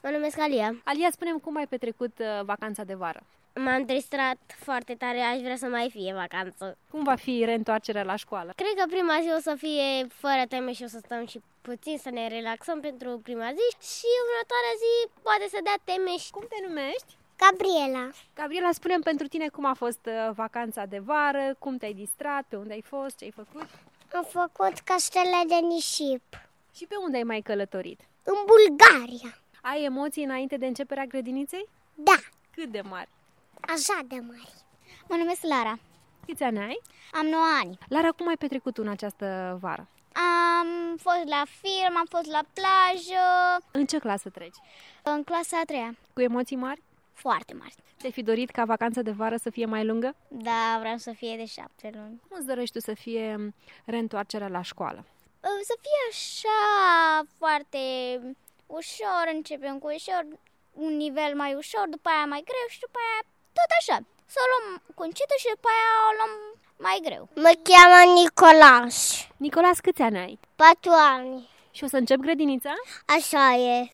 Mă numesc Alia. Alia, spune-mi cum ai petrecut vacanța de vară? M-am distrat foarte tare, aș vrea să mai fie vacanță. Cum va fi reîntoarcerea la școală? Cred că prima zi o să fie fără teme și o să stăm și puțin să ne relaxăm pentru prima zi și următoarea zi poate să dea teme. Cum te numești? Gabriela. Gabriela, spune-mi pentru tine cum a fost vacanța de vară, cum te-ai distrat, pe unde ai fost, ce ai făcut? Am făcut castele de nisip. Și pe unde ai mai călătorit? În Bulgaria. Ai emoții înainte de începerea grădiniței? Da, Cât de mari? așa de mari. Mă numesc Lara. Câți ani ai? Am 9 ani. Lara, cum ai petrecut tu în această vară? Am fost la film, am fost la plajă. În ce clasă treci? În clasa a 3-a. Cu emoții mari? Foarte mari. Ți-ai fi dorit ca vacanța de vară să fie mai lungă? Da, vreau să fie de 7 luni. Cum îți dorești tu să fie reîntoarcerea la școală? Să fie așa foarte ușor, începem cu ușor, un nivel mai ușor, după aia mai greu și după aia tot așa. Să o luăm cu încetul și după aia o luăm mai greu. Mă cheamă Nicolas. Nicolas, câți ani ai? 4 ani. Și o să încep grădinița? Așa e.